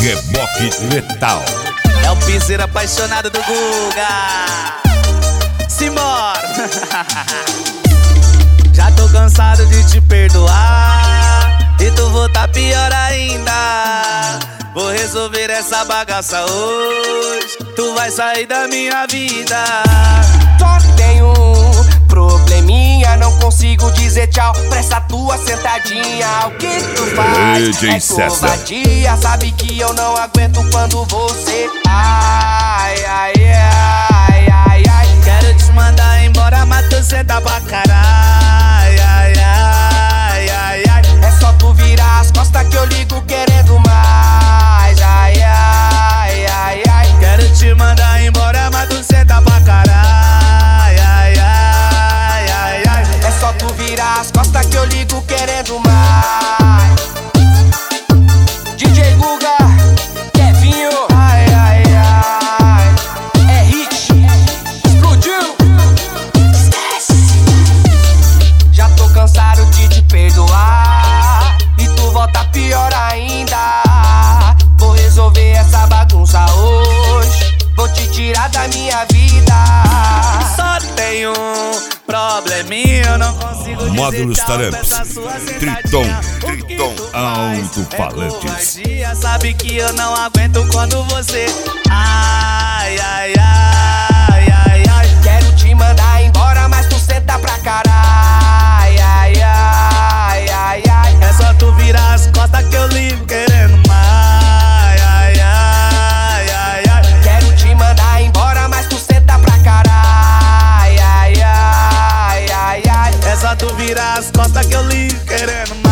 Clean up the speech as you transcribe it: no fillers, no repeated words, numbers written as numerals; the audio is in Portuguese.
Reboque letal. É o piseiro apaixonado do Guga. Simbora. Já tô cansado de te perdoar e tu voltar pior ainda. Vou resolver essa bagaça hoje. Tu vai sair da minha vida. Só tenho um probleminha, não consigo dizer tchau pra essa tua sentadinha. O que tu faz DJ é covardia. Sabe que eu não aguento quando você ai, ai, ai, ai, ai. Quero te mandar embora, mas tu senta pra caralho. Ai, ai, ai, ai. É só tu virar as costas que eu ligo querendo mais. Ai, ai, ai, ai. Quero te mandar embora, mas tu senta pra caralho. Ai, ai, ai, ai. É só tu virar as costas que eu ligo querendo mais. DJ Guga, Kevinho, ai, ai, ai. É hit, explodiu. Já tô cansado de te perdoar e tu volta pior ainda. Vou resolver essa bagunça hoje. Vou te tirar da minha vida. Só tenho um probleminha, eu não consigo dizer Módulos tchau Taramps, pra essa sua Triton, sentadinha. O que Triton, tu faz alto-falantes. é covardia, sabe que eu não aguento quando você ai, ai, ai, ai, ai. Quero te mandar embora, mas tu senta pra caralho. Ai, ai, ai, ai. É só tu virar as costas que eu ligo querendo mais. Ai, ai, ai, ai. Quero te mandar embora, mas tu senta pra caralho. Ai, ai, ai, ai. É só tu virar as costas que eu ligo querendo mais.